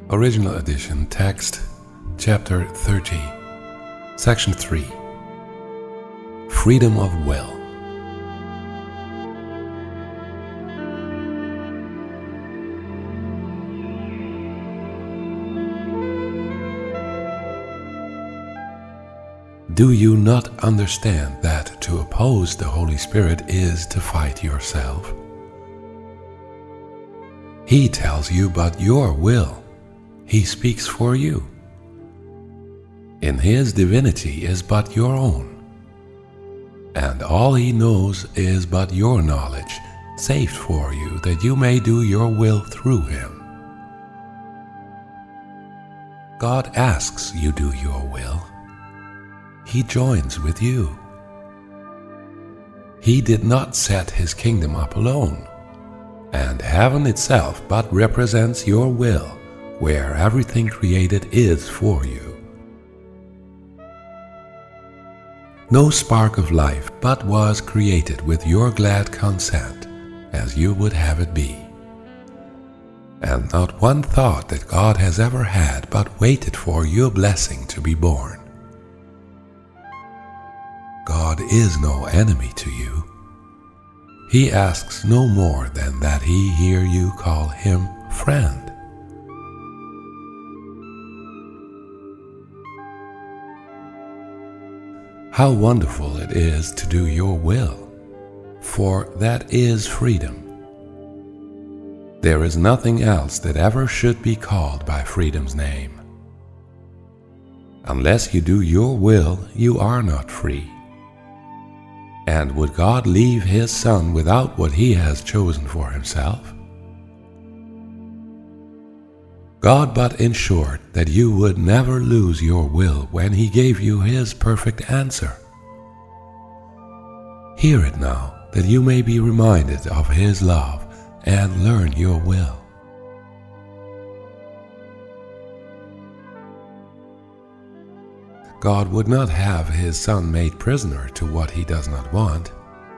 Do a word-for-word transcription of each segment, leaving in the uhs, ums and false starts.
Original Edition Text, Chapter thirty, Section three. Freedom of Will. Do you not understand that to oppose the Holy Spirit is to fight yourself? He tells you but your will. He speaks for you. In His divinity is but your own, and all He knows is but your knowledge, saved for you that you may do your will through Him. God asks you do your will. He joins with you. He did not set His kingdom up alone, and heaven itself but represents your will, where everything created is for you. No spark of life but was created with your glad consent, as you would have it be. And not one thought that God has ever had but waited for your blessing to be born. God is no enemy to you. He asks no more than that He hear you call Him friend. How wonderful it is to do your will, for that is freedom. There is nothing else that ever should be called by freedom's name. Unless you do your will, you are not free. And would God leave His Son without what He has chosen for Himself? God but ensured that you would never lose your will when He gave you His perfect answer. Hear it now, that you may be reminded of His love and learn your will. God would not have His Son made prisoner to what He does not want.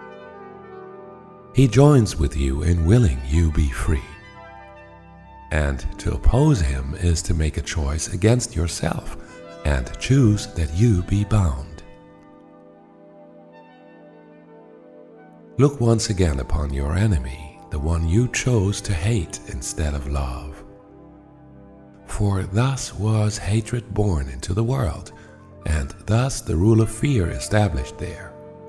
He joins with you in willing you be free. And to oppose Him is to make a choice against yourself and choose that you be bound. Look once again upon your enemy, the one you chose to hate instead of love. For thus was hatred born into the world, and thus the rule of fear established there.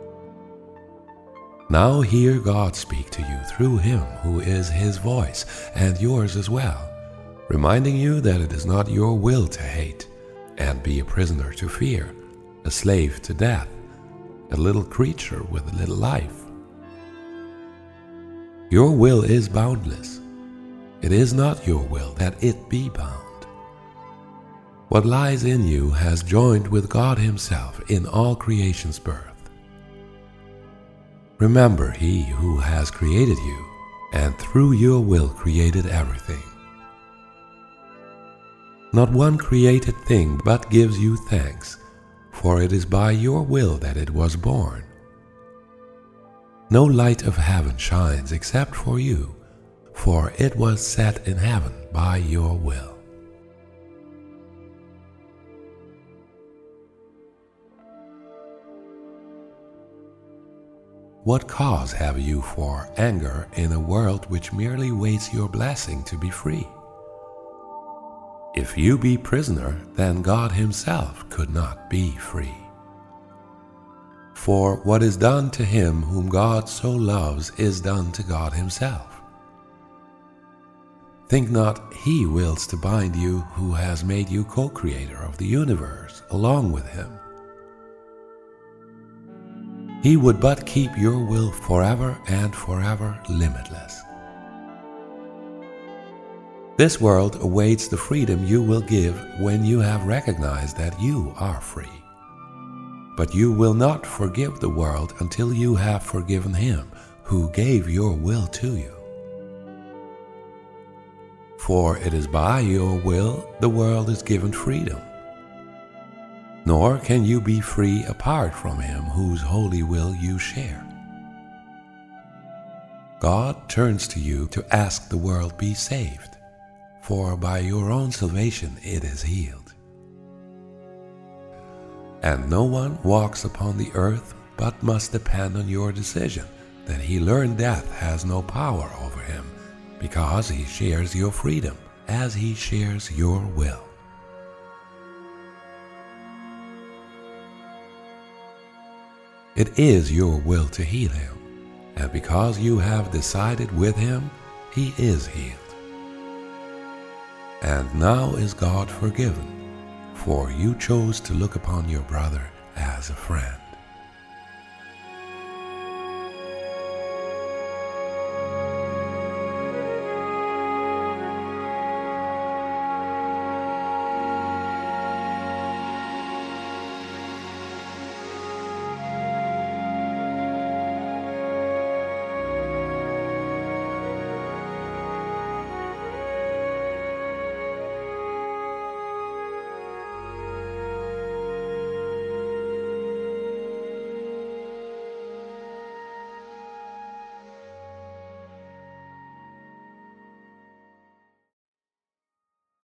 Now hear God speak to you through Him who is His voice and yours as well, reminding you that it is not your will to hate and be a prisoner to fear, a slave to death, a little creature with a little life. Your will is boundless. It is not your will that it be bound. What lies in you has joined with God Himself in all creation's birth. Remember He who has created you, and through your will created everything. Not one created thing but gives you thanks, for it is by your will that it was born. No light of heaven shines except for you, for it was set in heaven by your will. What cause have you for anger in a world which merely waits your blessing to be free? If you be prisoner, then God Himself could not be free. For what is done to him whom God so loves is done to God Himself. Think not He wills to bind you who has made you co-creator of the universe along with Him. He would but keep your will forever and forever limitless. This world awaits the freedom you will give when you have recognized that you are free. But you will not forgive the world until you have forgiven Him who gave your will to you. For it is by your will the world is given freedom. Nor can you be free apart from Him whose holy will you share. God turns to you to ask the world be saved, for by your own salvation it is healed. And no one walks upon the earth but must depend on your decision that he learn death has no power over him, because he shares your freedom as he shares your will. It is your will to heal him, and because you have decided with him, he is healed. And now is God forgiven, for you chose to look upon your brother as a friend.